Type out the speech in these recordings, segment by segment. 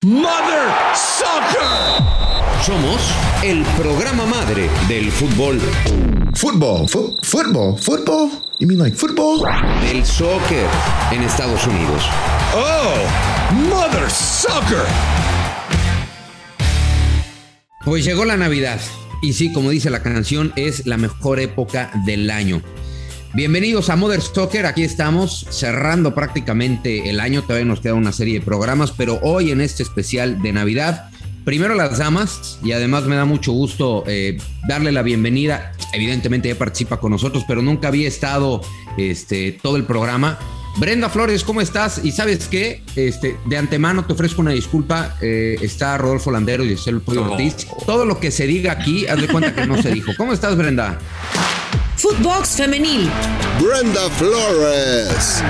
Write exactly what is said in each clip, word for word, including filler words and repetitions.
Mother Soccer. Somos el programa madre del fútbol. Fútbol, fu- fútbol, fútbol. You mean like football? Del soccer en Estados Unidos. Oh, Mother Soccer. Pues llegó la Navidad. Y sí, como dice la canción, es la mejor época del año. Bienvenidos a Mother Soccer, aquí estamos cerrando prácticamente el año, todavía nos queda una serie de programas, pero hoy en este especial de Navidad, primero las damas, y además me da mucho gusto eh, darle la bienvenida, evidentemente ella participa con nosotros, pero nunca había estado este, todo el programa. Brenda Flores, ¿cómo estás? Y ¿sabes qué? Este, de antemano te ofrezco una disculpa, eh, está Rodolfo Landeros y el Pollo No. Ortiz, todo lo que se diga aquí, haz de cuenta que no se dijo. ¿Cómo estás, Brenda? Footbox Femenil. Brenda Flores.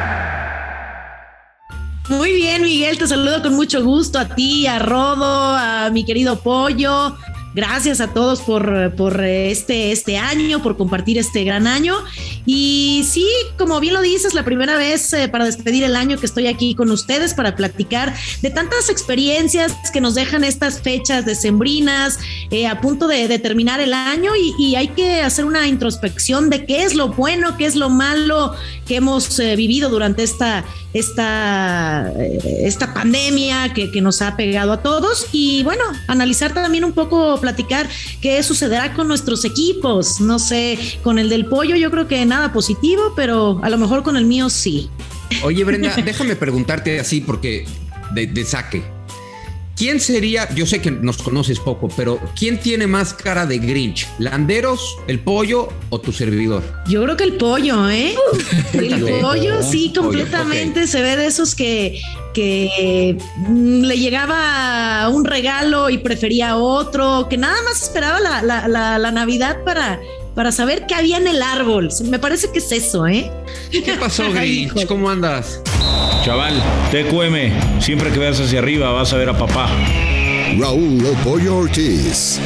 Muy bien, Miguel, te saludo con mucho gusto a ti, a Rodo, a mi querido Pollo. Gracias a todos por, por este, este año, por compartir este gran año. Y sí, como bien lo dices, la primera vez eh, para despedir el año que estoy aquí con ustedes para platicar de tantas experiencias que nos dejan estas fechas decembrinas, eh, a punto de, de terminar el año y, y hay que hacer una introspección de qué es lo bueno, qué es lo malo que hemos eh, vivido durante esta, esta, eh, esta pandemia que, que nos ha pegado a todos y bueno, analizar también un poco, platicar qué sucederá con nuestros equipos. No sé, con el del Pollo yo creo que nada positivo, pero a lo mejor con el mío sí. Oye, Brenda, déjame preguntarte así porque de, de saque. ¿Quién sería, yo sé que nos conoces poco, pero ¿quién tiene más cara de Grinch? ¿Landeros, el Pollo o tu servidor? Yo creo que el Pollo, ¿eh? El Pollo sí, Pollo, completamente. okay. Se ve de esos que, que mm, le llegaba un regalo y prefería otro, que nada más esperaba la, la, la, la Navidad para, para saber qué había en el árbol. Me parece que es eso, ¿eh? ¿Qué pasó, Grinch? Híjole. ¿Cómo andas? Chaval, T Q M, siempre que veas hacia arriba vas a ver a papá. Raúl El Pollo Ortiz.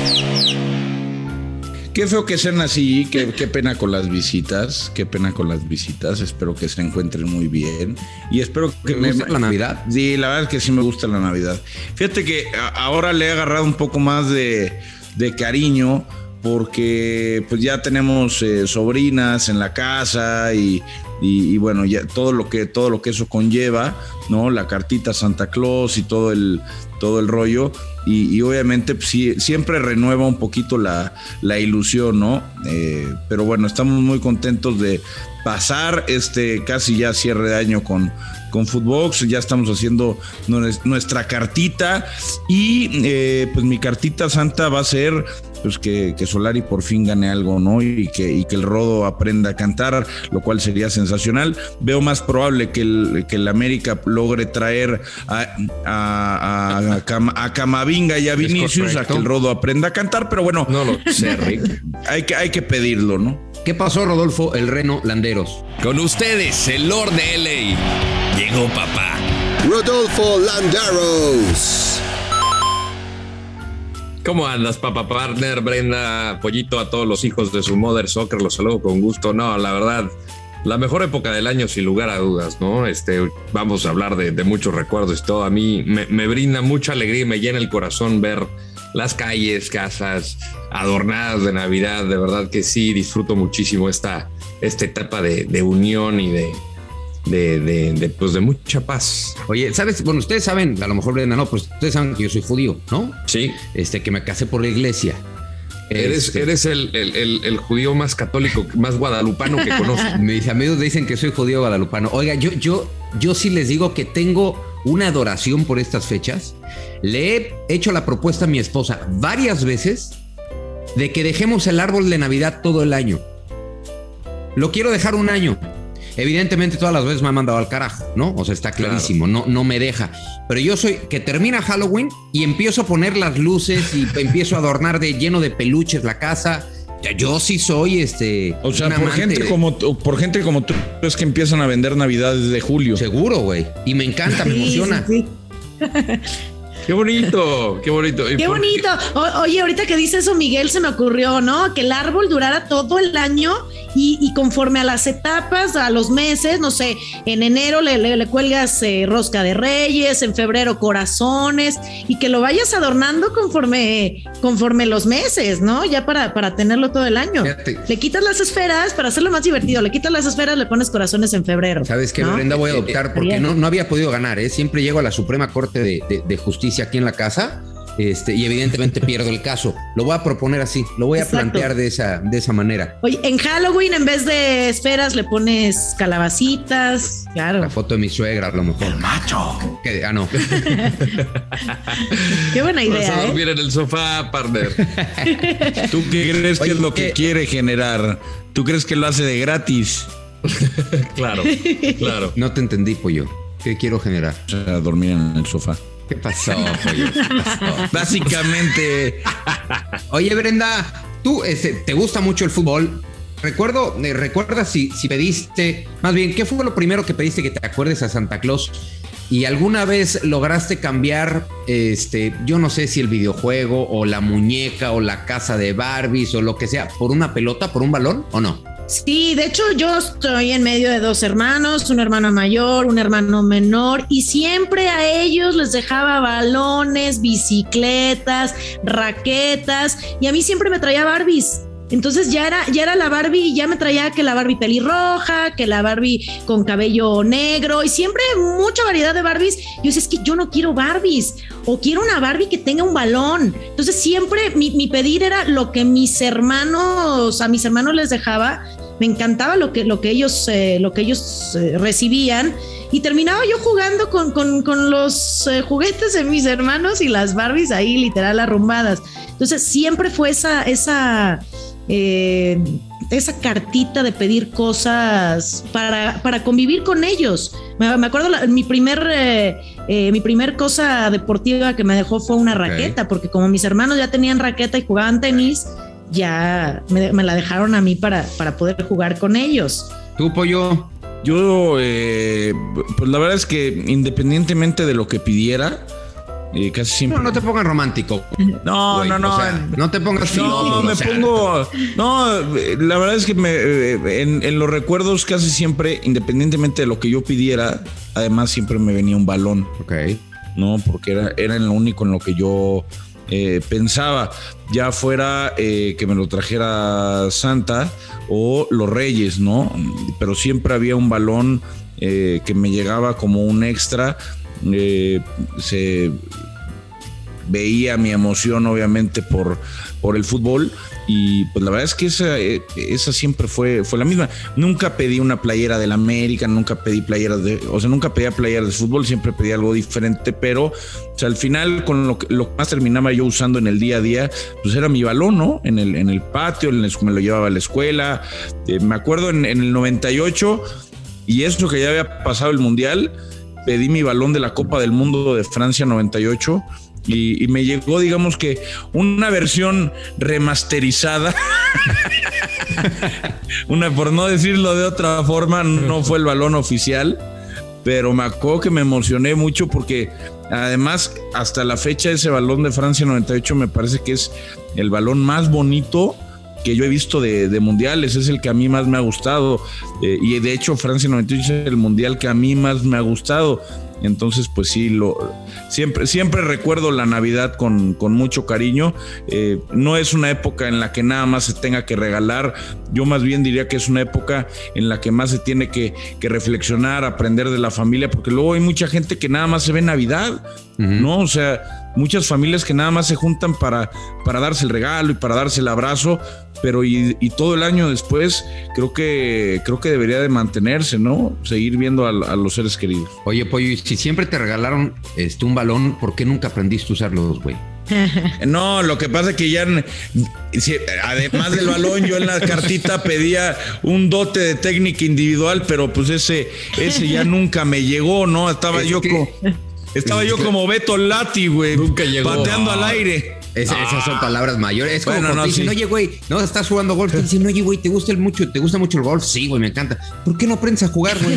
Qué feo que sean así, qué, qué pena con las visitas, qué pena con las visitas, espero que se encuentren muy bien y espero que ¿Te gusta la Navidad? Sí, la verdad es que sí me gusta la Navidad. Fíjate que a- ahora le he agarrado un poco más de, de cariño porque pues ya tenemos eh, sobrinas en la casa y, y, y bueno, ya todo lo que todo lo que eso conlleva, ¿no? La cartita a Santa Claus y todo el todo el rollo y, y obviamente pues, sí, siempre renueva un poquito la, la ilusión, ¿no? Eh, pero bueno, estamos muy contentos de pasar este casi ya cierre de año con con Footbox, ya estamos haciendo nuestra cartita y eh, pues mi cartita santa va a ser pues que, que Solari por fin gane algo, ¿no? Y que, y que el Rodo aprenda a cantar, lo cual sería sensacional. Veo más probable que el, que el América logre traer a, a, a, a, Cam, a Camavinga y a Vinicius a que el Rodo aprenda a cantar, pero bueno, No lo sé, Rick. hay que, hay que pedirlo, ¿no? ¿Qué pasó, Rodolfo el Reno Landeros? Con ustedes, el Lord de L A. Llegó papá. Rodolfo Landeros. ¿Cómo andas, papá partner? Brenda, Pollito, a todos los hijos de su Mother Soccer, los saludo con gusto. No, la verdad, la mejor época del año sin lugar a dudas, ¿no? Este, vamos a hablar de, de muchos recuerdos y todo. A mí me, me brinda mucha alegría y me llena el corazón ver las calles, casas adornadas de Navidad. De verdad que sí, disfruto muchísimo esta, esta etapa de, de unión y de... De, de, de, pues de mucha paz. Oye, ¿sabes? Bueno, ustedes saben, a lo mejor Brenda no, pues ustedes saben que yo soy judío, ¿no? Sí. Este, que me casé por la iglesia. Eres, Este, eres el, el, el, el judío más católico, más guadalupano que conozco. Mis amigos dicen que soy judío guadalupano. Oiga, yo, yo, yo sí les digo que tengo una adoración por estas fechas. Le he hecho la propuesta a mi esposa varias veces de que dejemos el árbol de Navidad todo el año. Lo quiero dejar un año. Evidentemente todas las veces me ha mandado al carajo, ¿no? O sea, está clarísimo, no, no me deja. Pero yo soy que termina Halloween y empiezo a poner las luces y empiezo a adornar de lleno de peluches la casa. Yo sí soy este. O sea, un por amante gente, de- como, por gente como tú es que empiezan a vender Navidades de julio. Seguro, güey. Y me encanta, me Sí, emociona. sí, sí. Qué bonito, qué bonito. Qué bonito. O, oye, ahorita que dice eso, Miguel, se me ocurrió, ¿no? Que el árbol durara todo el año y, y conforme a las etapas, a los meses, no sé, en enero le, le, le cuelgas eh, rosca de reyes, en febrero corazones, y que lo vayas adornando conforme, conforme los meses, ¿no? Ya para, para tenerlo todo el año. Fíjate. Le quitas las esferas para hacerlo más divertido, le quitas las esferas, le pones corazones en febrero. ¿Sabes qué, ¿no? Brenda? Voy a adoptar porque no, no había podido ganar, ¿eh? Siempre llego a la Suprema Corte de, de, de Justicia aquí en la casa, este, y evidentemente pierdo el caso. Lo voy a proponer así, lo voy a Exacto. plantear de esa, de esa manera. Oye, en Halloween en vez de esferas le pones calabacitas, claro. La foto de mi suegra, a lo mejor. El macho. ¿Qué? Ah, no. Qué buena idea. Vas a dormir ¿eh? en el sofá, partner. ¿Tú qué crees Oye, que es lo ¿qué? que quiere generar? ¿Tú crees que lo hace de gratis? Claro, claro. No te entendí, pollo. ¿Qué quiero generar? O sea, dormir en el sofá. ¿Qué pasó, pollo? ¿Qué pasó? Básicamente. Oye, Brenda, tú este, te gusta mucho el fútbol. Recuerdo, eh, recuerda si, si pediste, más bien, ¿qué fue lo primero que pediste que te acuerdes a Santa Claus? ¿Y alguna vez lograste cambiar, este, yo no sé si el videojuego o la muñeca o la casa de Barbies o lo que sea, por una pelota, por un balón o no? Sí, de hecho yo estoy en medio de dos hermanos, un hermano mayor, un hermano menor, y siempre a ellos les dejaba balones, bicicletas, raquetas, y a mí siempre me traía Barbies. Entonces ya era, ya era la Barbie, ya me traía que la Barbie pelirroja, que la Barbie con cabello negro, y siempre mucha variedad de Barbies. Yo decía, es que yo no quiero Barbies, o quiero una Barbie que tenga un balón. Entonces siempre mi, mi pedir era lo que mis hermanos, a mis hermanos les dejaba. Me encantaba lo que, lo que ellos, eh, lo que ellos eh, recibían, y terminaba yo jugando con, con, con los eh, juguetes de mis hermanos y las Barbies ahí literal arrumbadas. Entonces siempre fue esa, esa, eh, esa cartita de pedir cosas para, para convivir con ellos. Me, me acuerdo la, mi primer eh, eh, mi primer cosa deportiva que me dejó fue una raqueta, okay. Porque como mis hermanos ya tenían raqueta y jugaban tenis, ya me, me la dejaron a mí para, para poder jugar con ellos. ¿Tú, pollo? Yo, eh, pues la verdad es que independientemente de lo que pidiera, eh, casi siempre. No, no te pongas romántico. No, güey, no, no. O sea, no te pongas filoso. No, me o sea, pongo. No, la verdad es que me, en, en los recuerdos casi siempre, independientemente de lo que yo pidiera, además siempre me venía un balón. Ok. No, porque era, era lo único en lo que yo eh, pensaba. Ya fuera eh, que me lo trajera Santa o los Reyes, ¿no? Pero siempre había un balón eh, que me llegaba como un extra. Eh, se veía mi emoción obviamente por, por el fútbol, y pues la verdad es que esa, esa siempre fue, fue la misma. Nunca pedí una playera del América, nunca pedí playeras de, o sea, nunca pedía playeras de fútbol, siempre pedí algo diferente, pero o sea, al final con lo que, lo que más terminaba yo usando en el día a día, pues era mi balón, ¿no? En el, en el patio, en el, me lo llevaba a la escuela. Eh, me acuerdo en, en el noventa y ocho, y eso que ya había pasado el Mundial, pedí mi balón de la Copa del Mundo de Francia noventa y ocho, y, y me llegó, digamos que una versión remasterizada. Una, por no decirlo de otra forma, no fue el balón oficial, pero me acuerdo que me emocioné mucho porque además hasta la fecha ese balón de Francia noventa y ocho me parece que es el balón más bonito que yo he visto de, de mundiales, es el que a mí más me ha gustado, eh, y de hecho Francia noventa y ocho es el mundial que a mí más me ha gustado. Entonces pues sí, lo, siempre, siempre recuerdo la Navidad con, con mucho cariño. Eh, no es una época en la que nada más se tenga que regalar, yo más bien diría que es una época en la que más se tiene que, que reflexionar, aprender de la familia, porque luego hay mucha gente que nada más se ve en Navidad, uh-huh. ¿no? O sea, muchas familias que nada más se juntan para, para darse el regalo y para darse el abrazo, pero y, y todo el año después creo que creo que debería de mantenerse, ¿no? Seguir viendo a, a los seres queridos. Oye, pollo, y si siempre te regalaron este, un balón, ¿por qué nunca aprendiste a usarlos, güey? No, lo que pasa es que ya, si, además del balón, yo en la cartita pedía un dote de técnica individual, pero pues ese, ese ya nunca me llegó, ¿no? Estaba es yo que... como... Estaba yo como Beto Lati, güey. Nunca llegó. Pateando no. al aire. Es, ah. Esas son palabras mayores. Es como bueno, no, dicen, sí. oye, güey, no, estás jugando golf. Te dicen, oye, güey, ¿te gusta el mucho, te gusta mucho el golf? Sí, güey, me encanta. ¿Por qué no aprendes a jugar, güey?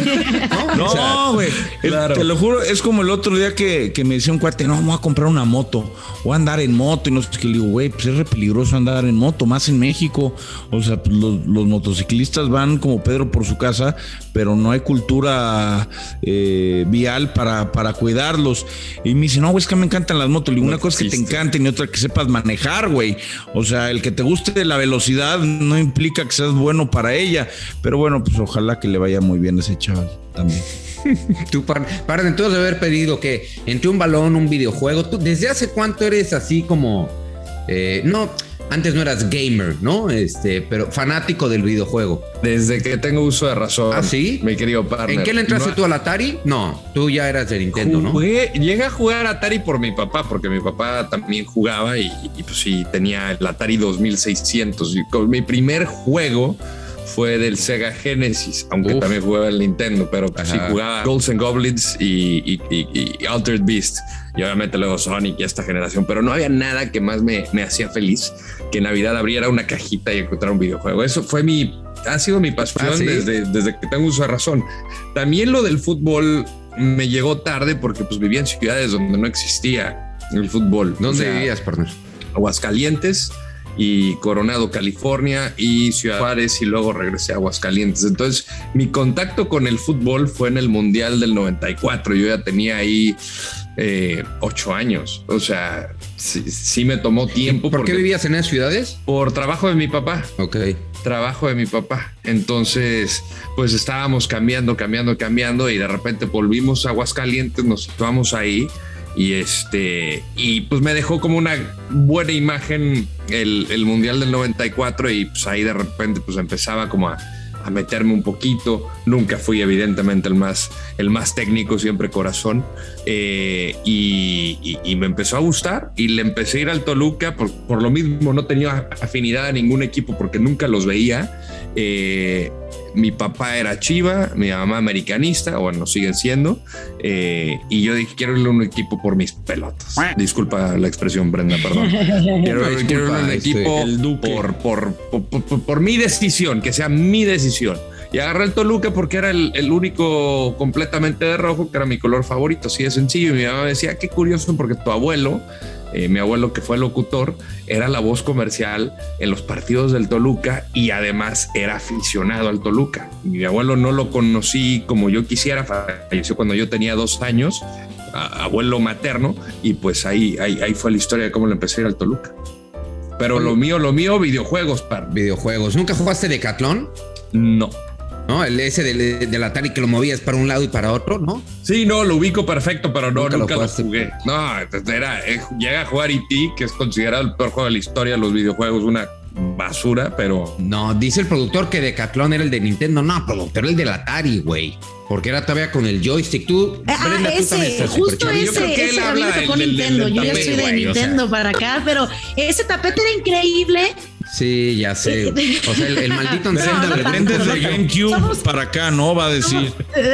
No, güey. No, claro. Te lo juro, es como el otro día que, que me decía un cuate, no, voy a comprar una moto, voy a andar en moto. Y no sé qué. Le digo, güey, pues es re peligroso andar en moto, más en México. O sea, pues los, los motociclistas van como Pedro por su casa, pero no hay cultura eh, vial para, para cuidarlos. Y me dice, no, güey, es que me encantan las motos. Le digo, una cosa es que te encanten y otra que sepas manejar, güey. O sea, el que te guste la velocidad no implica que seas bueno para ella. Pero bueno, pues ojalá que le vaya muy bien a ese chaval también. Tú, para, para entonces haber pedido que entre un balón, un videojuego, ¿tú desde hace cuánto eres así como, eh, no, antes no eras gamer, ¿no? Este, pero fanático del videojuego. Desde que tengo uso de razón. ¿Ah, sí? Mi querido partner. ¿En qué le entraste no, tú al Atari? No, tú ya eras de Nintendo, jugué, ¿no? Llegué a jugar Atari por mi papá, porque mi papá también jugaba y, y pues sí, tenía el Atari dos mil seiscientos. Y con mi primer juego fue del Sega Genesis, aunque Uf. también jugaba el Nintendo, pero pues sí jugaba Ghosts and Goblins y, y, y, y Altered Beast, y obviamente luego Sonic y esta generación, pero no había nada que más me, me hacía feliz que en Navidad abriera una cajita y encontrar un videojuego. Eso fue mi, ha sido mi pasión ¿Ah, sí? desde, desde que tengo uso de razón. También lo del fútbol me llegó tarde porque pues vivía en ciudades donde no existía el fútbol. ¿Dónde o sea, vivías, partner? Aguascalientes y Coronado, California, y Ciudad Juárez, y luego regresé a Aguascalientes. Entonces mi contacto con el fútbol fue en el Mundial del noventa y cuatro. Yo ya tenía ahí eh, ocho años. O sea, sí, sí me tomó tiempo. ¿Por qué vivías en esas ciudades? Por trabajo de mi papá. Ok. Trabajo de mi papá. Entonces, pues estábamos cambiando, cambiando, cambiando, y de repente volvimos a Aguascalientes, nos situamos ahí. Y este, y pues me dejó como una buena imagen el, el Mundial del noventa y cuatro, y pues ahí de repente pues empezaba como a, a meterme un poquito. Nunca fui evidentemente el más, el más técnico, siempre corazón. Eh, y, y, y me empezó a gustar y le empecé a ir al Toluca por, por lo mismo. No tenía afinidad a ningún equipo porque nunca los veía. Eh, Mi papá era Chiva, mi mamá americanista, o bueno, siguen siendo. Eh, y yo dije, quiero ir a un equipo por mis pelotas. Disculpa la expresión, Brenda, perdón. Quiero, no, disculpa, quiero ir a un equipo el por, por, por, por, por, por mi decisión, que sea mi decisión. Y agarré el Toluca porque era el, el único completamente de rojo, que era mi color favorito, así de sencillo. Y mi mamá me decía, qué curioso, porque tu abuelo... Eh, mi abuelo, que fue locutor, era la voz comercial en los partidos del Toluca y además era aficionado al Toluca. Mi abuelo no lo conocí como yo quisiera, falleció cuando yo tenía dos años, a, abuelo materno, y pues ahí, ahí, ahí fue la historia de cómo le empecé a ir al Toluca. Pero lo mío, lo mío, videojuegos, par. Videojuegos. ¿Nunca jugaste Decathlon? No. ¿No? El ese del, del Atari que lo movías para un lado y para otro, ¿no? Sí, no, lo ubico perfecto, pero no, nunca, nunca lo, lo jugué. No, era, eh, llega a jugar E T, que es considerado el peor juego de la historia de los videojuegos, una basura, pero... No, dice el productor que Decathlon era el de Nintendo. No, productor era el del Atari, güey. Porque era todavía con el joystick. Tú, ah, Brenda, ese, tú también estás justo ese, yo creo que ese, a mí me tocó Nintendo. Del, del, del yo ya soy de güey, Nintendo, o sea. Para acá, pero ese tapete era increíble. Sí, ya sé. O sea, el, el maldito Brenda, no, no depende de GameCube Somos... para acá, ¿no? Va a decir.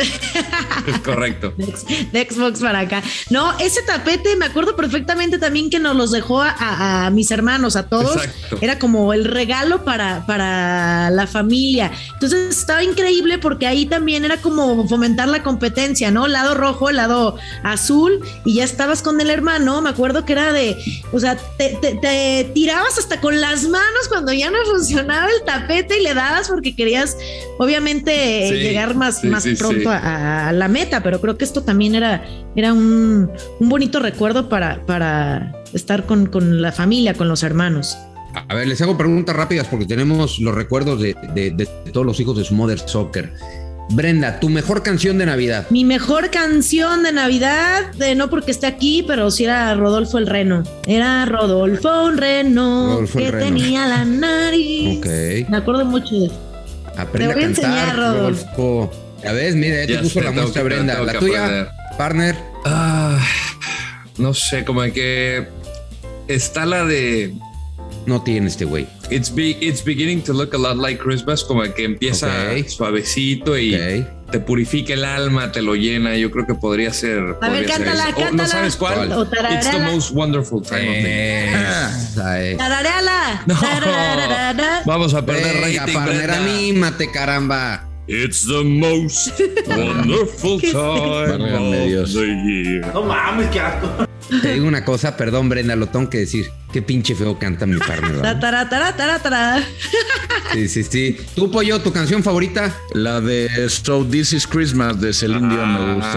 Es correcto. De, de Xbox para acá. No, ese tapete me acuerdo perfectamente también que nos los dejó a, a, a mis hermanos, a todos. Exacto. Era como el regalo para, para la familia. Entonces estaba increíble porque ahí también era como fomentar la competencia, ¿no? Lado rojo, lado azul, y ya estabas con el hermano. Me acuerdo que era de, o sea, te, te, te tirabas hasta con las manos cuando ya no funcionaba el tapete y le dabas porque querías obviamente sí, llegar más, sí, más sí, pronto sí. A, a la meta, pero creo que esto también era, era un, un bonito recuerdo para, para estar con, con la familia, con los hermanos. A ver, les hago preguntas rápidas porque tenemos los recuerdos de, de, de todos los hijos de su Mother Soccer. Brenda, tu mejor canción de Navidad. Mi mejor canción de Navidad, de, no porque esté aquí, pero sí era Rodolfo el Reno. Era Rodolfo el Reno, Rodolfo el que Reno. Tenía la nariz. Okay. Me acuerdo mucho de eso. Aprende te voy a, a cantar, enseñar, Rodolfo. Ya ves, mira, ya te puso la muestra, Brenda. La tuya, aprender. Partner. Ah, no sé, como de que está la de... No tiene este güey. It's, be, it's beginning to look a lot like Christmas, como que empieza okay. suavecito y, okay. te purifica el alma, te lo llena. Yo creo que podría ser. A podría ver, ser cántala, eso. Oh, cántala. ¿no sabes cuál? O tarareala. It's the most wonderful time of the year. Esa es. Tarareala. No, Tarararara. vamos a perder Venga, rating, partner, Brenda. anímate, caramba. It's the most wonderful ¿Qué es time Válgame of Dios. the year. No mames, qué asco. Te digo una cosa, perdón, Brenda, lo tengo que decir. Qué pinche feo canta mi partner. Ta, ¿verdad? tara, tara, tara, tara. Sí, sí, sí. ¿Tú, Pollo, tu canción favorita? La de So This Is Christmas de Celine Dion me gusta.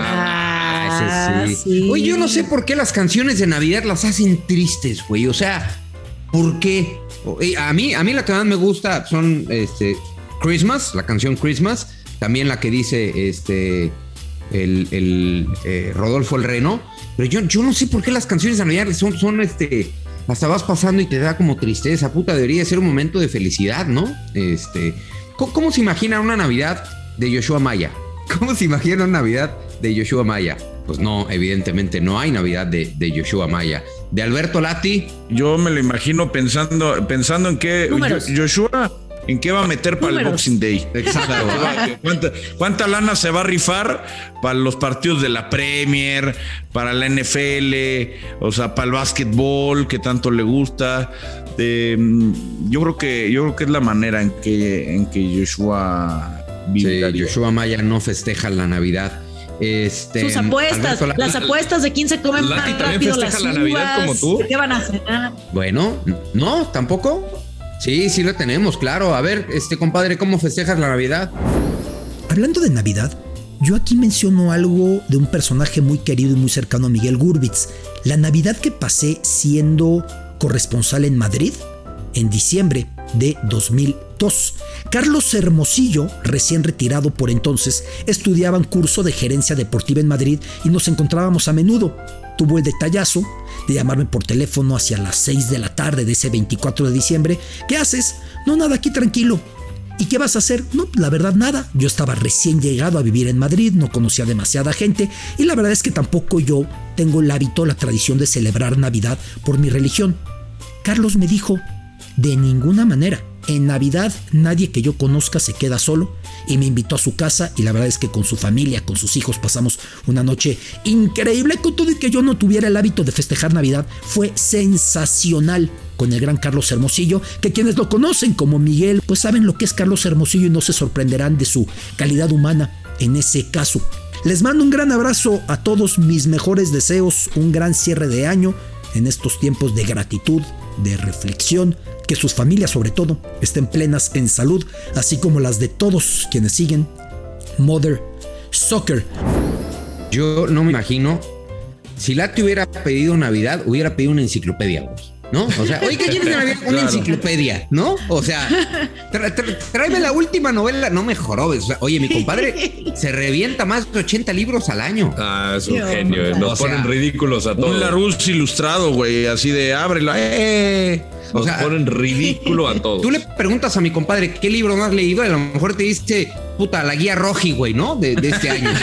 Ah, ese sí. sí. Oye, yo no sé por qué las canciones de Navidad las hacen tristes, güey. O sea, ¿por qué? Eh, A mí, a mí la que más me gusta son este, Christmas, la canción Christmas. También la que dice este, el, el eh, Rodolfo el Reno. Pero yo, yo no sé por qué las canciones de Navidad son, son este, hasta vas pasando y te da como tristeza. Puta, debería ser un momento de felicidad, ¿no? Este, ¿cómo, cómo se imagina una Navidad de Yoshua Maya? ¿Cómo se imagina una Navidad de Yoshua Maya? Pues no, evidentemente no hay Navidad de, de Yoshua Maya. De Alberto Lati. Yo me lo imagino pensando, pensando en qué Números. Joshua, en qué va a meter para el Números. Boxing Day. Exacto. ¿Cuánta, ¿Cuánta lana se va a rifar para los partidos de la Premier, para la N F L, o sea, para el básquetbol que tanto le gusta? Eh, yo creo que yo creo que es la manera en que en que Joshua Sí, vive. Yoshua Maya no festeja la Navidad. Este, Sus apuestas, Alberto Lati- las apuestas de quién se comen Lati más también rápido festeja las la Navidad uvas, como tú. ¿de qué van a cenar? Bueno, no, tampoco. Sí, sí lo tenemos, claro. A ver, este compadre, ¿cómo festejas la Navidad? Hablando de Navidad, yo aquí menciono algo de un personaje muy querido y muy cercano a Miguel Gurvitz. La Navidad que pasé siendo corresponsal en Madrid en diciembre de dos mil dos. Carlos Hermosillo, recién retirado por entonces, estudiaba un curso de gerencia deportiva en Madrid y nos encontrábamos a menudo. Tuvo el detallazo de llamarme por teléfono hacia las seis de la tarde de ese veinticuatro de diciembre. ¿Qué haces? No, nada, aquí tranquilo. ¿Y qué vas a hacer? No, la verdad nada. Yo estaba recién llegado a vivir en Madrid, no conocía demasiada gente y la verdad es que tampoco yo tengo el hábito, la tradición de celebrar Navidad por mi religión. Carlos me dijo, de ninguna manera. En Navidad nadie que yo conozca se queda solo y me invitó a su casa y la verdad es que con su familia, con sus hijos pasamos una noche increíble con todo y que yo no tuviera el hábito de festejar Navidad. Fue sensacional con el gran Carlos Hermosillo, que quienes lo conocen como Miguel pues saben lo que es Carlos Hermosillo y no se sorprenderán de su calidad humana en ese caso. Les mando un gran abrazo a todos, mis mejores deseos, un gran cierre de año en estos tiempos de gratitud, de reflexión, que sus familias sobre todo estén plenas en salud, así como las de todos quienes siguen Mother Soccer. Yo no me imagino. Si Lati hubiera pedido Navidad, hubiera pedido una enciclopedia, güey, ¿no? O sea, oye, ¿qué quieres de Navidad? Una Claro. enciclopedia, ¿no? O sea, tra- tra- tráeme la última novela. No me jorobes. O sea, oye, mi compadre se revienta más de ochenta libros al año. Ah, es un Qué genio. onda. Nos O sea, ponen ridículos a Un todos. Larousse ilustrado, güey, así de ábrelo. ¡Eh! O Nos sea, ponen ridículo a todos. Tú le preguntas a mi compadre qué libro no has leído, a lo mejor te dice, puta, la guía Roji, güey, ¿no? De, de este año.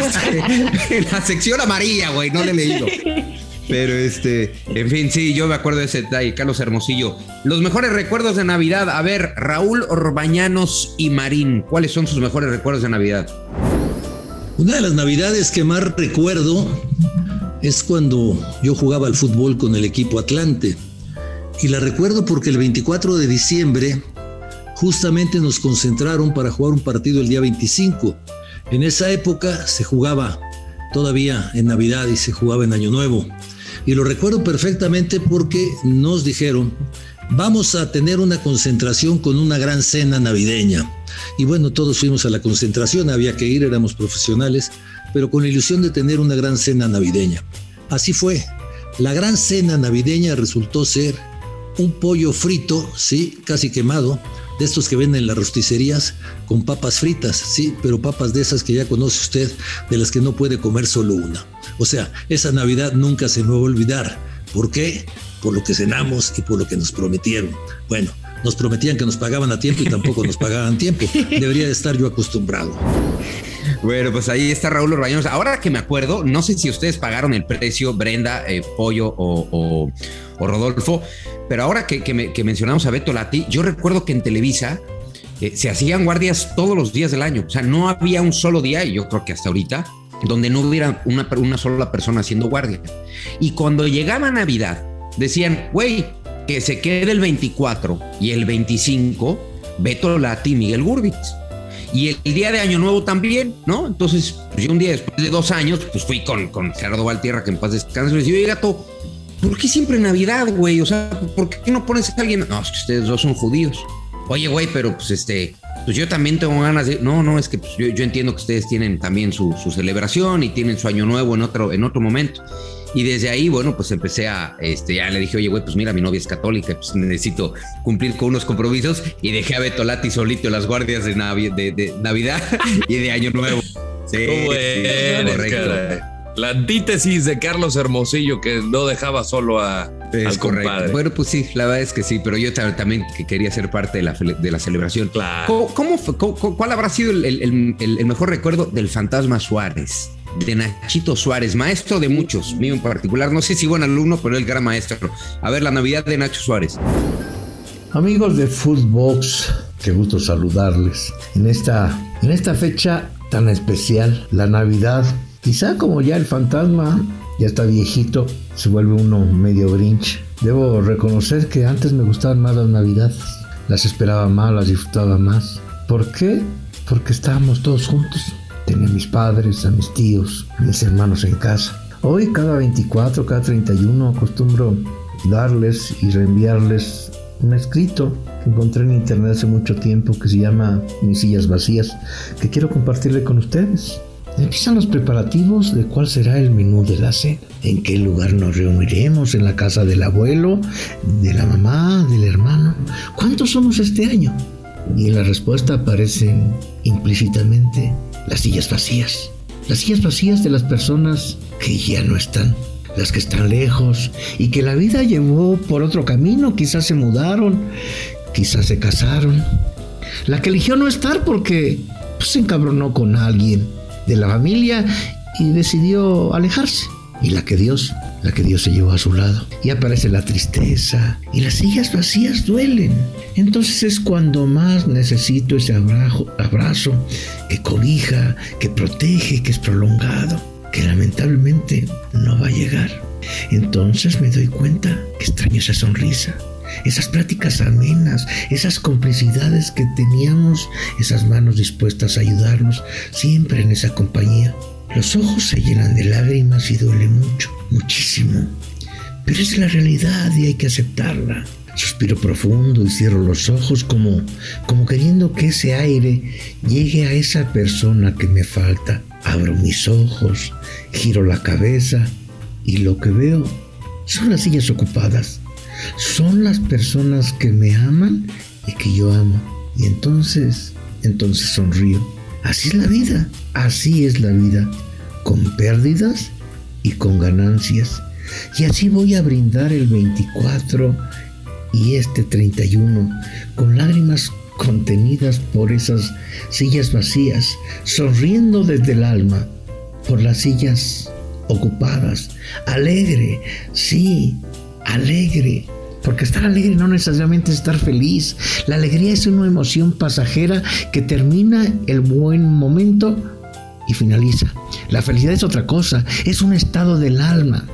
En la sección amarilla, güey, no le he leído. Pero este, en fin, sí, yo me acuerdo de ese detalle, Carlos Hermosillo. Los mejores recuerdos de Navidad. A ver, Raúl Orbañanos y Marín, ¿cuáles son sus mejores recuerdos de Navidad? Una de las navidades que más recuerdo es cuando yo jugaba al fútbol con el equipo Atlante. Y la recuerdo porque el veinticuatro de diciembre justamente nos concentraron para jugar un partido el día veinticinco. En esa época se jugaba todavía en Navidad y se jugaba en Año Nuevo. Y lo recuerdo perfectamente porque nos dijeron, vamos a tener una concentración con una gran cena navideña. Y bueno, todos fuimos a la concentración, había que ir, éramos profesionales, pero con la ilusión de tener una gran cena navideña. Así fue. La gran cena navideña resultó ser un pollo frito, sí, casi quemado, de estos que venden en las rosticerías, con papas fritas, sí, pero papas de esas que ya conoce usted, de las que no puede comer solo una. O sea, esa Navidad nunca se me va a olvidar. ¿Por qué? Por lo que cenamos y por lo que nos prometieron. Bueno, nos prometían que nos pagaban a tiempo y tampoco nos pagaban a tiempo. Debería de estar yo acostumbrado. Bueno, pues ahí está Raúl Orbañanos. Ahora que me acuerdo, no sé si ustedes pagaron el precio, Brenda, eh, Pollo o, o, o Rodolfo, pero ahora que, que, me, que mencionamos a Beto Lati, yo recuerdo que en Televisa eh, se hacían guardias todos los días del año. O sea, no había un solo día, y yo creo que hasta ahorita, donde no hubiera una, una sola persona haciendo guardia. Y cuando llegaba Navidad, decían, güey, que se quede el veinticuatro y el veinticinco, Beto Lati y Miguel Gurbitz. Y el, el día de Año Nuevo también, ¿no? Entonces, pues yo un día después de dos años, pues fui con, con Gerardo Valtierra, que en paz descanse, y le decía, oye, Gato, ¿por qué siempre Navidad, güey? O sea, ¿por qué no pones a alguien? No, es que ustedes dos son judíos. Oye, güey, pero pues este, pues yo también tengo ganas de... No, no, es que pues, yo, yo entiendo que ustedes tienen también su, su celebración y tienen su Año Nuevo en otro, en otro momento. Y desde ahí, bueno, pues empecé a, este, ya le dije, oye, güey, pues mira, mi novia es católica, pues necesito cumplir con unos compromisos, y dejé a Beto Lati solito las guardias de, Navi, de, de Navidad y de Año Nuevo. Sí, ¿Cómo sí, eres, correcto. caray? La antítesis de Carlos Hermosillo, que no dejaba solo a, es al correcto. compadre. Bueno, pues sí, la verdad es que sí, pero yo también que quería ser parte de la, de la celebración. Claro. ¿Cómo, cómo fue, cómo, ¿Cuál habrá sido el, el, el, el mejor recuerdo del Fantasma Suárez? De Nachito Suárez, maestro de muchos, mío en particular, no sé si buen alumno, pero él gran maestro. A ver, la Navidad de Nacho Suárez. Amigos de Footbox, qué gusto saludarles en esta, en esta fecha tan especial, la Navidad. Quizá como ya el fantasma ya está viejito, se vuelve uno medio grinch. Debo reconocer que antes me gustaban más las Navidades, las esperaba más, las disfrutaba más. ¿Por qué? Porque estábamos todos juntos. Tenía a mis padres, a mis tíos, a mis hermanos en casa. Hoy cada veinticuatro, cada treinta y uno acostumbro darles y reenviarles un escrito que encontré en internet hace mucho tiempo que se llama Mis sillas vacías, que quiero compartirle con ustedes. Empiezan los preparativos de cuál será el menú de la cena, en qué lugar nos reuniremos, en la casa del abuelo, de la mamá, del hermano. ¿Cuántos somos este año? Y en la respuesta aparecen implícitamente las sillas vacías. Las sillas vacías de las personas que ya no están, las que están lejos y que la vida llevó por otro camino. Quizás se mudaron, quizás se casaron. La que eligió no estar porque pues, se encabronó con alguien de la familia y decidió alejarse. Y la que Dios, la que Dios se llevó a su lado. Y aparece la tristeza y las sillas vacías duelen. Entonces es cuando más necesito ese abrazo, abrazo que cobija, que protege, que es prolongado, que lamentablemente no va a llegar. Entonces me doy cuenta que extraño esa sonrisa, esas pláticas amenas, esas complicidades que teníamos, esas manos dispuestas a ayudarnos siempre en esa compañía. Los ojos se llenan de lágrimas y duele mucho, muchísimo. Pero es la realidad y hay que aceptarla. Suspiro profundo y cierro los ojos como, como queriendo que ese aire llegue a esa persona que me falta. Abro mis ojos, giro la cabeza y lo que veo son las sillas ocupadas. Son las personas que me aman y que yo amo. Y entonces, entonces sonrío. Así es la vida, así es la vida, con pérdidas y con ganancias. Y así voy a brindar el veinticuatro y este treinta y uno, con lágrimas contenidas por esas sillas vacías, sonriendo desde el alma por las sillas ocupadas, alegre, sí, alegre. Porque estar alegre no necesariamente es estar feliz. La alegría es una emoción pasajera que termina el buen momento y finaliza. La felicidad es otra cosa, es un estado del alma.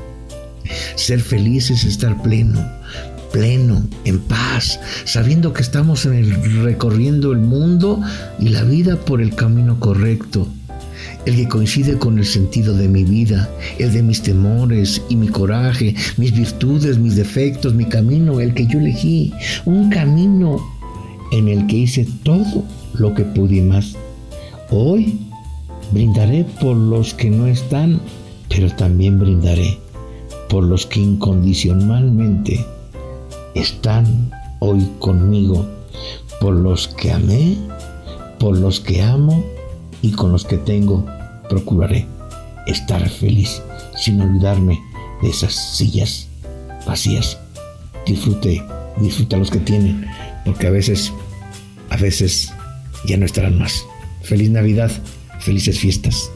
Ser feliz es estar pleno, pleno, en paz, sabiendo que estamos en el, recorriendo el mundo y la vida por el camino correcto. El que coincide con el sentido de mi vida, el de mis temores y mi coraje, mis virtudes, mis defectos, mi camino, el que yo elegí, un camino en el que hice todo lo que pude y más. Hoy brindaré por los que no están, pero también brindaré por los que incondicionalmente están hoy conmigo, por los que amé, por los que amo, y con los que tengo procuraré estar feliz sin olvidarme de esas sillas vacías. Disfrute, disfruta los que tienen, porque a veces, a veces ya no estarán más. Feliz Navidad, felices fiestas.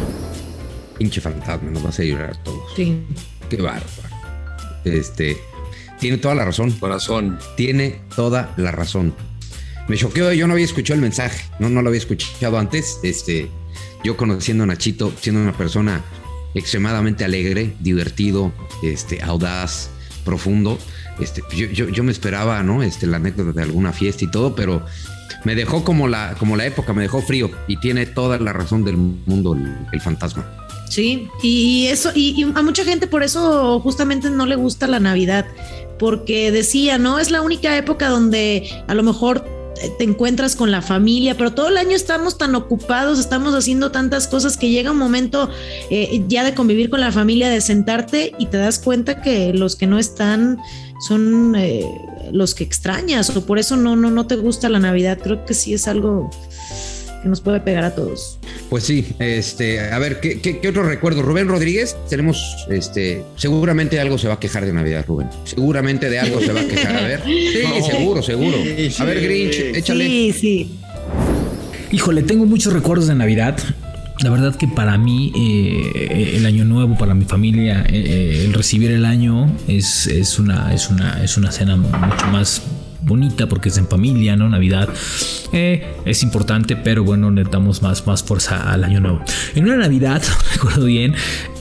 Pinche fantasma, nos vas a llorar a todos. Sí. Qué bárbaro. Este, tiene toda la razón. Corazón. Tiene toda la razón. Me choqueó, yo no había escuchado el mensaje, no, no lo había escuchado antes. Este, yo conociendo a Nachito, siendo una persona extremadamente alegre, divertido, este, audaz, profundo. Este, yo, yo, yo me esperaba, ¿no? Este, la anécdota de alguna fiesta y todo, pero me dejó como la, como la época, me dejó frío y tiene toda la razón del mundo el, el fantasma. Sí, y eso, y, y a mucha gente por eso justamente no le gusta la Navidad, porque decía, no, es la única época donde a lo mejor te encuentras con la familia, pero todo el año estamos tan ocupados, estamos haciendo tantas cosas que llega un momento eh, ya de convivir con la familia, de sentarte y te das cuenta que los que no están son eh, los que extrañas, o por eso no, no, no te gusta la Navidad. Creo que sí es algo que nos puede pegar a todos. Pues sí, este, a ver, ¿qué, qué, qué otro recuerdo? Rubén Rodríguez, tenemos, este, seguramente algo se va a quejar de Navidad, Rubén. Seguramente de algo se va a quejar. A ver, sí, no. seguro, seguro. A ver, Grinch, échale. Sí, sí. Híjole, tengo muchos recuerdos de Navidad. La verdad que para mí eh, el año nuevo, para mi familia, eh, el recibir el año es, es, una, es, una, es una cena mucho más bonita porque es en familia, ¿no? Navidad eh, es importante, pero bueno, le damos más, más fuerza al año nuevo. En una Navidad, recuerdo bien,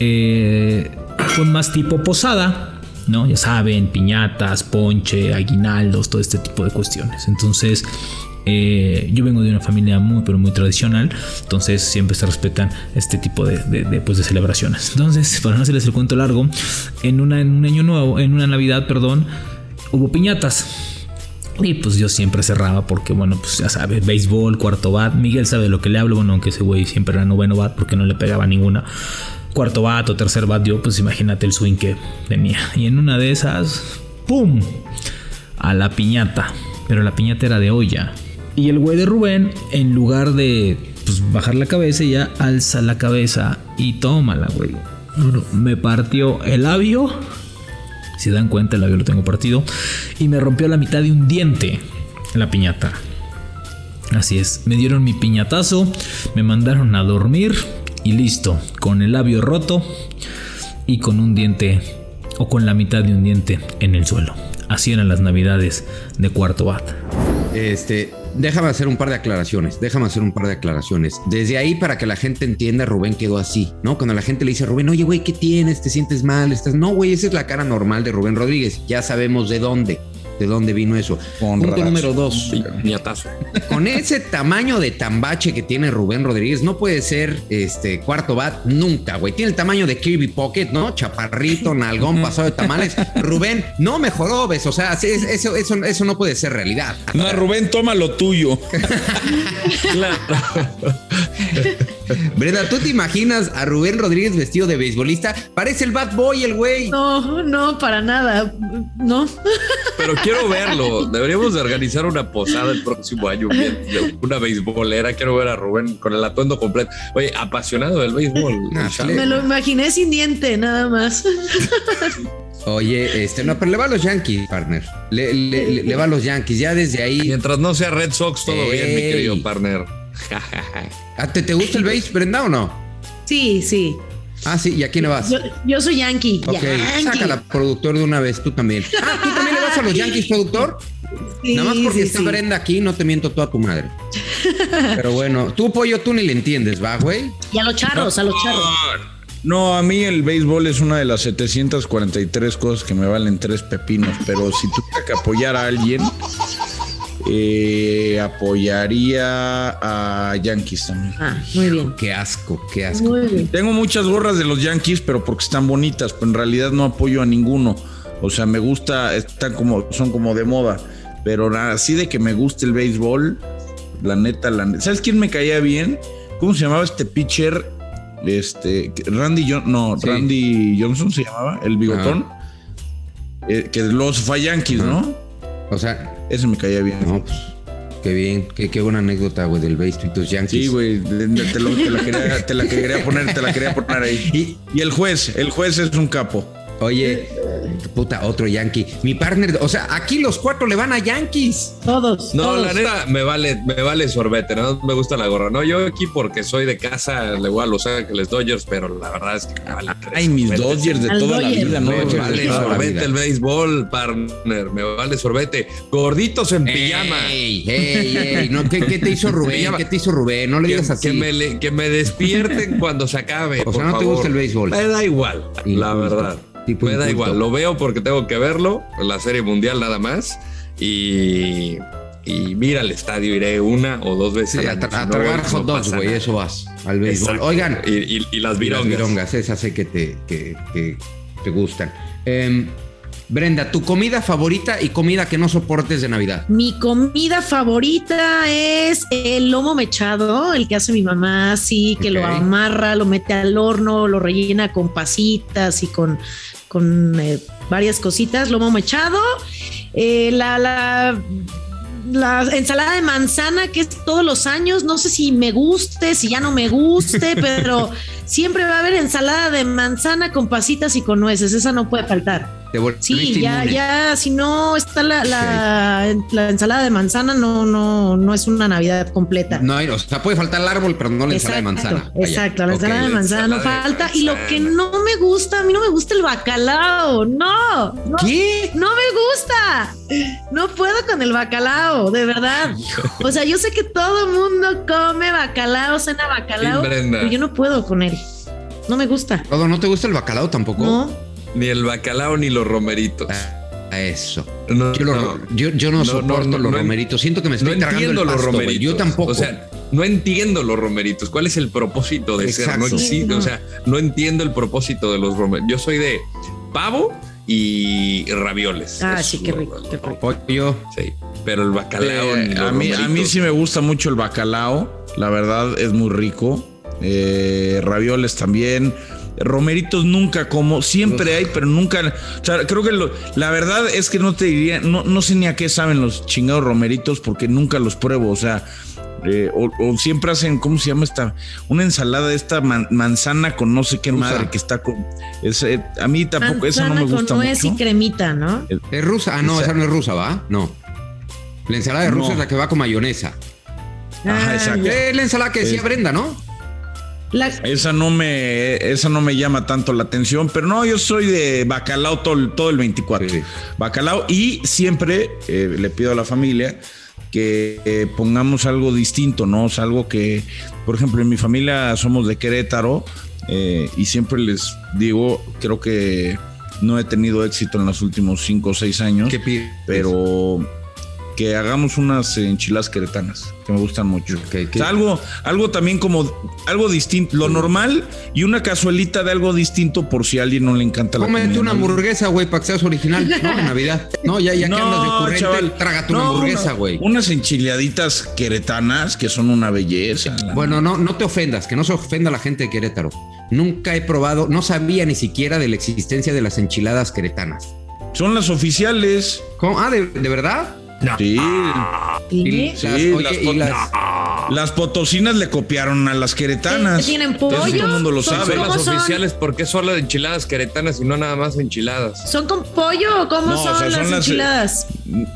eh, fue más tipo posada, ¿no? Ya saben, piñatas, ponche, aguinaldos, todo este tipo de cuestiones. Entonces, eh, yo vengo de una familia muy, pero muy tradicional, entonces siempre se respetan este tipo de, de, de, pues de celebraciones. Entonces, para no hacerles el cuento largo, en, una, en un año nuevo, en una Navidad, perdón, hubo piñatas. Y pues yo siempre cerraba porque, bueno, pues ya sabes, béisbol, cuarto bat. Miguel sabe de lo que le hablo, bueno, aunque ese güey siempre era noveno bat porque no le pegaba ninguna. Cuarto bat o tercer bat, yo pues imagínate el swing que tenía. Y en una de esas, ¡pum! A la piñata. Pero la piñata era de olla. Y el güey de Rubén, en lugar de pues bajar la cabeza, ya alza la cabeza y tómala, güey. Me partió el labio. Si dan cuenta, el labio lo tengo partido. Y me rompió la mitad de un diente la piñata. Así es, me dieron mi piñatazo, me mandaron a dormir y listo, con el labio roto y con un diente o con la mitad de un diente en el suelo. Así eran las Navidades de cuarto bat. Este, déjame hacer un par de aclaraciones, déjame hacer un par de aclaraciones. Desde ahí, para que la gente entienda, Rubén quedó así, ¿no? Cuando la gente le dice a Rubén, oye, güey, ¿qué tienes? ¿Te sientes mal? ¿Estás? No, güey, esa es la cara normal de Rubén Rodríguez. Ya sabemos de dónde, de dónde vino eso. Con Punto razón. número dos. Piñatazo. Con ese tamaño de tambache que tiene Rubén Rodríguez, no puede ser este cuarto bat nunca, güey. Tiene el tamaño de Kirby Pocket, ¿no? Chaparrito, nalgón, pasado de tamales. Rubén, no mejoró, ¿ves? O sea, eso, eso, eso no puede ser realidad. No, Rubén, toma lo tuyo. Claro. Brenda, ¿tú te imaginas a Rubén Rodríguez vestido de beisbolista? Parece el Bad Boy, el güey. No, no, para nada. No. Pero quiero verlo. Deberíamos de organizar una posada el próximo año. Una beisbolera. Quiero ver a Rubén con el atuendo completo. Oye, apasionado del béisbol. Ah, me lo imaginé sin diente, nada más. Oye, este, no, pero le va a los Yankees, partner. Le, le, le, le va a los Yankees. Ya desde ahí. Mientras no sea Red Sox, todo Ey. bien, mi querido partner. ¿Te, ¿Te gusta el béis, Brenda, o no? Sí, sí. Ah, sí, ¿y a quién le vas? Yo, yo soy Yankee. Ok, Yankee. sácala, productor, de una vez, tú también. Ah, ¿tú también le vas a los Yankees, productor? Sí, Nada más porque sí, está sí. Brenda aquí, no te miento toda tu madre. Pero bueno, tú, Pollo, tú ni le entiendes, ¿va, güey? Y a los charros, a los charros. No, a mí el béisbol es una de las setecientas cuarenta y tres cosas que me valen tres pepinos, pero si tuviera que apoyar a alguien, eh, apoyaría a Yankees también. Ah, muy bien. Qué asco, qué asco. Muy bien. Tengo muchas gorras de los Yankees, pero porque están bonitas, pero en realidad no apoyo a ninguno. O sea, me gusta, están como, son como de moda, pero así de que me guste el béisbol, la neta, la neta. ¿Sabes quién me caía bien? ¿Cómo se llamaba este pitcher? Este, Randy Johnson, no, Sí. Randy Johnson se llamaba, el bigotón, eh, que los fue Yankees, ¿no? O sea, Ese me caía bien. no, pues, qué bien, qué, qué buena anécdota, güey, del béis y tus Yankees. Sí, güey, te, te lo- te la quería, te la quería poner, te la quería poner ahí. Y, Y el juez, el juez es un capo. oye, puta, otro Yankee. Mi partner, o sea, aquí los cuatro le van a Yankees. Todos. No, todos. la neta, me vale, me vale sorbete, no me gusta la gorra. No, yo aquí porque soy de casa le voy a Los Ángeles Dodgers, pero la verdad es que me vale. Ay, mis Dodgers de Al toda la Dodger. vida, ¿no? Me Dodgers vale de toda la sorbete vida. el béisbol, partner. Me vale sorbete. Gorditos en pijama. Ey, ey, ey. No, ¿qué, ¿Qué te hizo Rubén? ¿Qué te hizo Rubén? No le Que, digas así. que me, le- que me despierten cuando se acabe. O sea, por no te favor. gusta el béisbol. Me da igual, la Inculto. verdad. Tipo me da inculto. igual. Lo veo porque tengo que verlo. La Serie Mundial nada más. Y, y mira al estadio, iré una o dos veces. Sí, al a, año. tra- a No, tragar no hot dogs, pasa güey, nada. eso vas al béisbol. Exacto. Oigan, Y, y- y las y virongas. las virongas, esas sé que te, que, que te gustan. Em, Brenda, tu comida favorita y comida que no soportes de Navidad. Mi comida favorita es el lomo mechado, el que hace mi mamá, así que Ok. lo amarra, lo mete al horno, lo rellena con pasitas y con, con eh, varias cositas, lomo mechado. Eh, la, la, la ensalada de manzana, que es todos los años, no sé si me guste, si ya no me guste, pero siempre va a haber ensalada de manzana con pasitas y con nueces, esa no puede faltar. Te volviste Sí, ya, inmune. ya, si no está la, la, la ensalada de manzana, no, no, no es una Navidad completa. No, hay- o sea, puede faltar el árbol, pero no la ensalada de Exacto, manzana. Vaya. exacto, la Ok. ensalada de manzana no ensalada de falta. Y lo que manzana. no me gusta, a mí no me gusta el bacalao, no, no, ¿Qué? no me gusta. No puedo con el bacalao, de verdad. O sea, yo sé que todo el mundo come bacalao, cena bacalao, Sí, Brenda. pero yo no puedo con él. No me gusta. Rodo, ¿no te gusta el bacalao tampoco? No. Ni el bacalao ni los romeritos. A eso. No, Yo, lo- no. yo, yo no, No, soporto no, no, los no, romeritos. Siento que me estoy no tragando entiendo el los pasto, güey. romeritos. Yo tampoco. O sea, no entiendo los romeritos. ¿Cuál es el propósito de ser? No Exacto. existe. Sí, no. O sea, no entiendo el propósito de los romeritos. Yo soy de pavo y ravioles. Ah, Eso sí, es qué lo- rico, qué rico. Pollo. Sí, pero el bacalao. Eh, ni los a, mí, a mí romeritos. sí me gusta mucho el bacalao. La verdad es muy rico. Eh, ravioles también. Romeritos nunca como, siempre hay, pero nunca. O sea, creo que lo- la verdad es que no te diría, no, no sé ni a qué saben los chingados romeritos porque nunca los pruebo. O sea, eh, o, o siempre hacen, ¿cómo se llama esta? Una ensalada de esta man- manzana con no sé qué Rusa. madre que está con. Es, eh, a mí tampoco, esa no Manzana me gusta con nuez mucho. y cremita, ¿no? ¿Es rusa? Ah, no, Esa- esa no es rusa, ¿va? No. La ensalada de rusa No. es la que va con mayonesa. Ajá, Ah, exacto. ya. Es la ensalada que decía Es- Brenda, ¿no? La- Esa no me, esa no me llama tanto la atención, pero no, yo soy de bacalao todo, el- todo el veinticuatro. Sí. Bacalao y siempre eh, le pido a la familia que eh, pongamos algo distinto, ¿no? O sea, algo que, por ejemplo, en mi familia somos de Querétaro eh, y siempre les digo, creo que no he tenido éxito en los últimos cinco o seis años, ¿Qué pides? pero que hagamos unas enchiladas queretanas que me gustan mucho. Ok, ¿qué? O sea, algo, algo también como algo distinto, lo normal y una cazuelita de algo distinto por si a alguien no le encanta la Cómete comida, una ¿no? hamburguesa, güey, para que seas original, ¿no? En Navidad. No, ya, ya que andas de ocurrente, chaval. trágate una No, hamburguesa, una- güey. Unas enchiladitas queretanas que son una belleza. la- Bueno, no, no te ofendas, que no se ofenda la gente de Querétaro. Nunca he probado, no sabía ni siquiera de la existencia de las enchiladas queretanas. Son las oficiales. ¿Cómo? Ah, ¿de, de verdad? Sí. Y ¿Sí? las- Sí, oye, las y pot- las- Las potosinas le copiaron a las queretanas. ¿Qué tienen Eso pollo? todo el mundo lo ¿Son- sabe. Son ¿Cómo las son? oficiales, ¿por qué solo de enchiladas queretanas y no nada más enchiladas? ¿Son con pollo o cómo No, o son, sea, son las las, eh, enchiladas?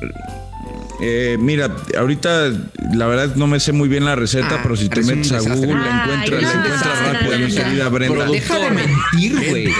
Eh, mira, ahorita la verdad no me sé muy bien la receta, Ah, pero si te parece un metes a desastre. Google la Ay, encuentras, no, la encuentras no, rápido, no, mi no. querida Brenda. Deja de mentir, güey.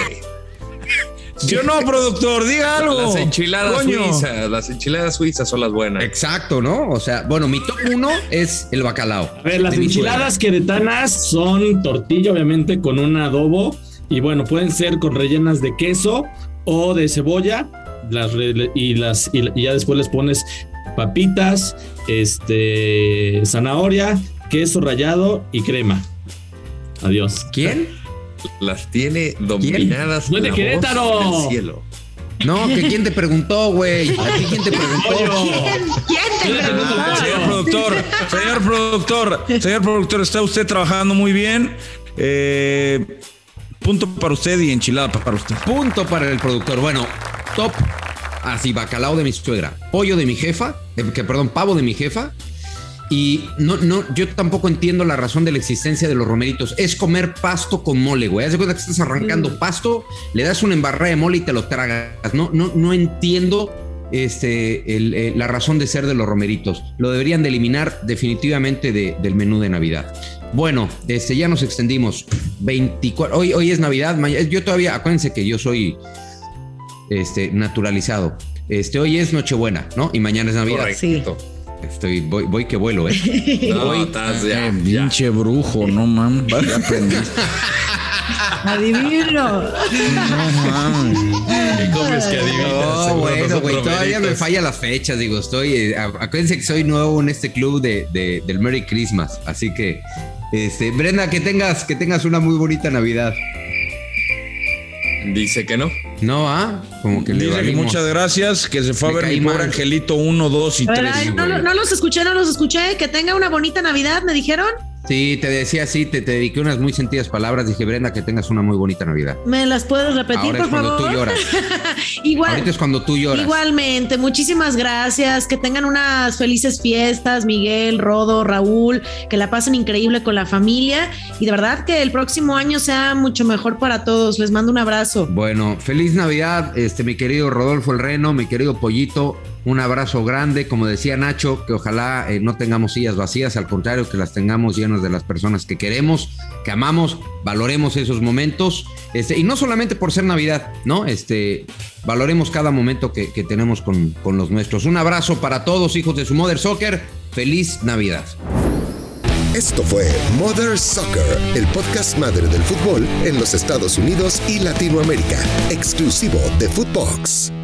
¿Sí o no, productor? Diga algo. Las enchiladas Coño. suizas, las enchiladas suizas son las buenas. Exacto, ¿no? O sea, bueno, mi top uno es el bacalao. A ver, las de mi enchiladas queretanas son tortilla, obviamente, con un adobo. Y bueno, pueden ser con rellenas de queso o de cebolla. Las re- y, las, y, y ya después les pones papitas, este, zanahoria, queso rallado y crema. Adiós. suegra. ¿Quién? Las tiene dominadas. ¡Soy de la voz Querétaro! del cielo. No, que quién te preguntó, güey. ¿A ti quién te preguntó? ¿Quién, quién te Yo le pregunto preguntó? al Señor productor, señor productor, señor productor, está usted trabajando muy bien. Eh, punto para usted y enchilada para usted. Punto para el productor. Bueno, top. Así, bacalao de mi suegra, pollo de mi jefa, eh, que perdón, pavo de mi jefa Y no, no, yo tampoco entiendo la razón de la existencia de los romeritos. Es comer pasto con mole, güey. Haz de cuenta que estás arrancando mm. pasto, le das una embarrada de mole y te lo tragas. No, no, no entiendo este, el, el, la razón de ser de los romeritos. Lo deberían de eliminar definitivamente de, del menú de Navidad. Bueno, este, ya nos extendimos. veinticuatro, hoy, hoy es Navidad. Yo todavía, acuérdense que yo soy este, naturalizado. Este, hoy es Nochebuena, ¿no? Y mañana es Navidad. Correcto. Sí. Estoy, voy, voy que vuelo, ¿eh? No, voy, estás ya. Eh, pinche brujo, no mames. Ya aprendí. Adivino. No mames. ¿Cómo es que adivinas? No, bueno, güey, todavía me fallan las fechas, digo, estoy, eh, acuérdense que soy nuevo en este club de, de, del Merry Christmas, así que, este, Brenda, que tengas, que tengas una muy bonita Navidad. Dice que no. No, ah, como que le Dice que muchas gracias, que se fue Me a ver mi pobre Angelito uno, dos y tres. Ay, no, no los escuché, no los escuché. Que tenga una bonita Navidad, ¿me dijeron? Sí, te decía así, te, te dediqué unas muy sentidas palabras. Dije, Brenda, que tengas una muy bonita Navidad. ¿Me las puedes repetir, Ahora por es cuando favor? tú lloras. Igual. Ahorita es cuando tú lloras. Igualmente, muchísimas gracias. Que tengan unas felices fiestas, Miguel, Rodo, Raúl. Que la pasen increíble con la familia. Y de verdad que el próximo año sea mucho mejor para todos. Les mando un abrazo. Bueno, feliz Navidad, este, mi querido Rodolfo El Reno, mi querido Pollito. Un abrazo grande, como decía Nacho, que ojalá eh, no tengamos sillas vacías, al contrario, que las tengamos llenas de las personas que queremos, que amamos, valoremos esos momentos, este, y no solamente por ser Navidad, ¿no? Este, valoremos cada momento que, que tenemos con, con los nuestros. Un abrazo para todos, hijos de su Mother Soccer. Feliz Navidad. Esto fue Mother Soccer, el podcast madre del fútbol en los Estados Unidos y Latinoamérica, exclusivo de Footbox.